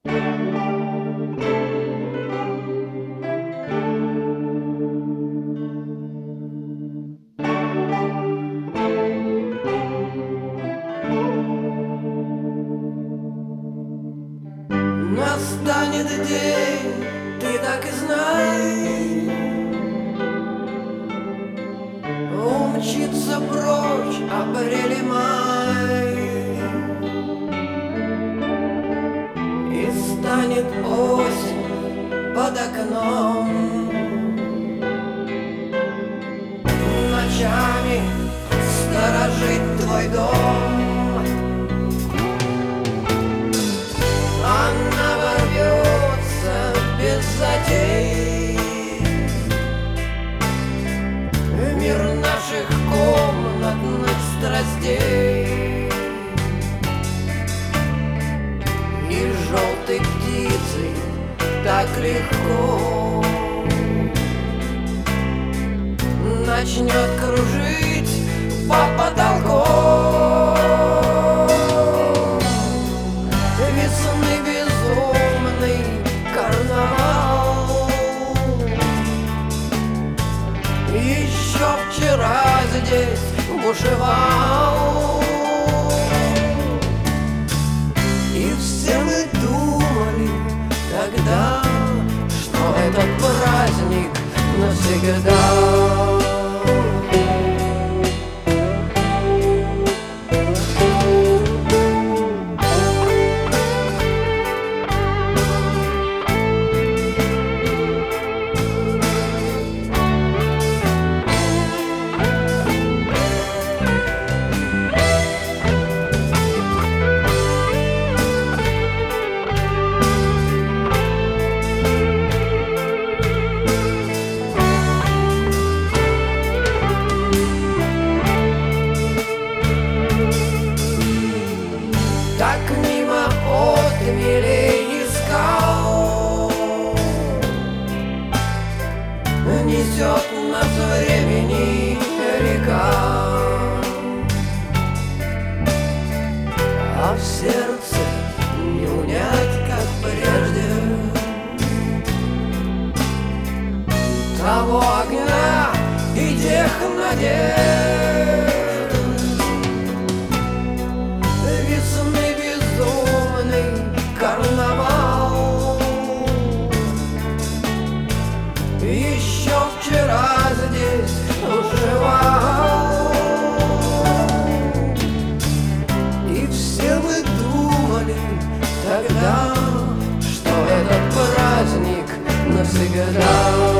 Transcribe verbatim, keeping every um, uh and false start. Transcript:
Настанет день, ты так и знай, умчится прочь апрель и май, и станет осень под окном. Ночами сторожит твой дом. Она ворвется без затей в мир наших комнатных страстей, и желтой птицей так легко начнет кружить по потолку. Весны безумный карнавал еще вчера здесь бушевал, и все мы думали тогда, что этот праздник навсегда. Так мимо отмелей и скал несет нас времени река, а в сердце не унять, как прежде, того огня и тех надежд. Весны безумный карнавал еще вчера здесь бушевал, и все мы думали тогда, что этот праздник навсегда.